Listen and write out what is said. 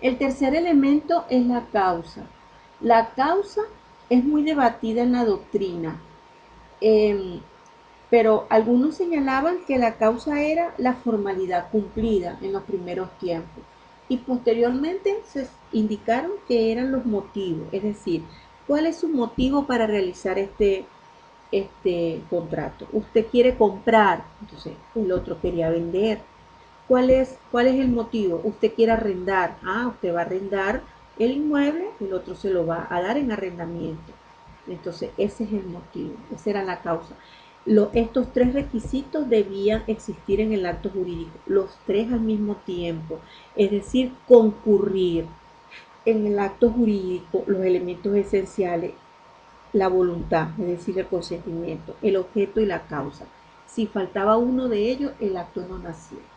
El tercer elemento es la causa. La causa es muy debatida en la doctrina, eh, pero algunos señalaban que la causa era la formalidad cumplida en los primeros tiempos y posteriormente se indicaron que eran los motivos, es decir, cuál es su motivo para realizar este contrato. Usted quiere comprar, entonces el otro quería vender. ¿Cuál es el motivo? Usted quiere arrendar. Usted va a arrendar el inmueble, el otro se lo va a dar en arrendamiento. Entonces, ese es el motivo, esa era la causa. Estos tres requisitos debían existir en el acto jurídico, los tres al mismo tiempo, es decir, concurrir en el acto jurídico los elementos esenciales, la voluntad, es decir, el consentimiento, el objeto y la causa. Si faltaba uno de ellos, el acto no nacía.